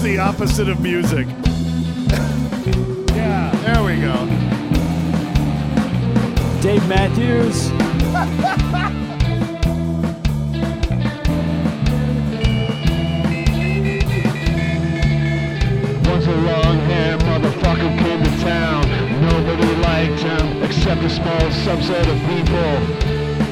the opposite of music. Yeah, there we go. Dave Matthews. Once a long-haired motherfucker came to town. Nobody liked him except a small subset of people.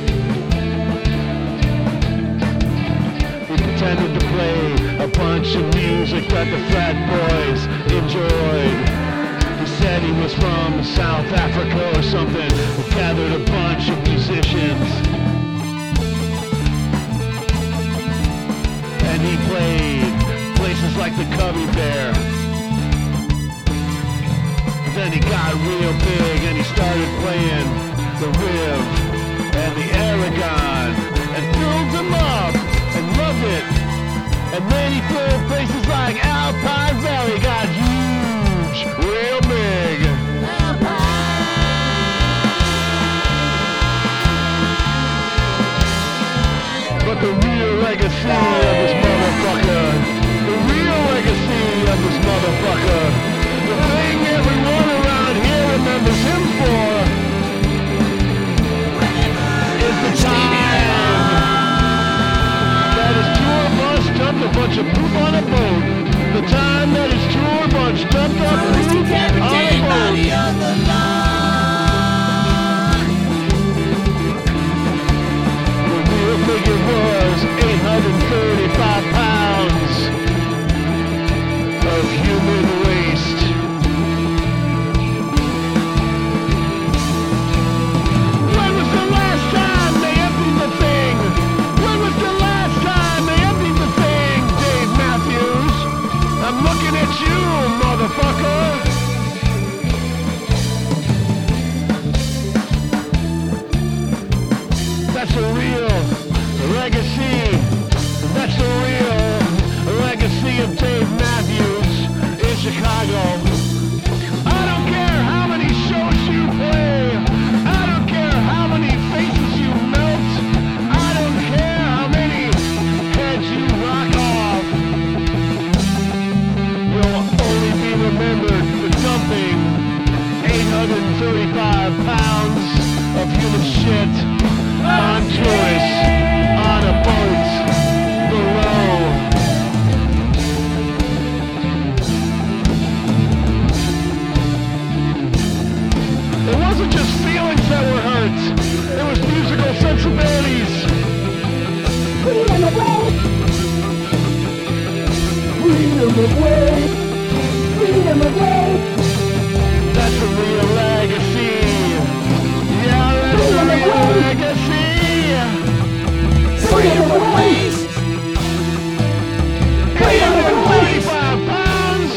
He pretended to play a bunch of music that the frat boys enjoyed. He said he was from South Africa or something. He gathered a bunch of musicians. And he played places like the Cubby Bear. Then he got real big and he started playing the Riv and the Aragon and filled them up and loved it. And then he filled places like Alpine Valley, got huge, real big. But the real legacy of this motherfucker, the real legacy of this motherfucker, the thing everyone around here remembers him for is the time that his tour bus dumped a bunch of poop on a boat. The time that his tour bus dumped up poop on a boat. The real figure was 835 pounds of human waste. When was the last time they emptied the thing? When was the last time they emptied the thing, Dave Matthews? I'm looking at you, motherfucker. That's a real legacy. That's the real legacy of Dave Matthews in Chicago. I don't care how many shows you play. I don't care how many faces you melt. I don't care how many heads you rock off. You'll only be remembered for dumping 835 pounds of human shit on tourists on a boat below. It wasn't just feelings that were hurt. It was musical sensibilities. Freedom away. Freedom away. Freedom away. That's a real legacy. Yeah, that's a real legacy. Freedom of waste. 835 pounds.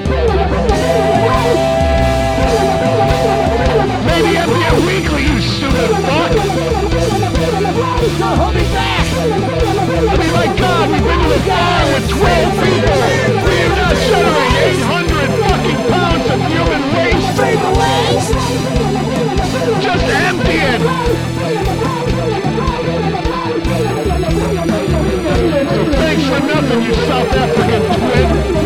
Maybe empty it weekly, you stupid fuck. Don't hold me back. I mean, my God, we've been to a farm with 12 people. We are now generating 800 fucking pounds of human waste. Just empty it. So thanks for nothing, you South African twin.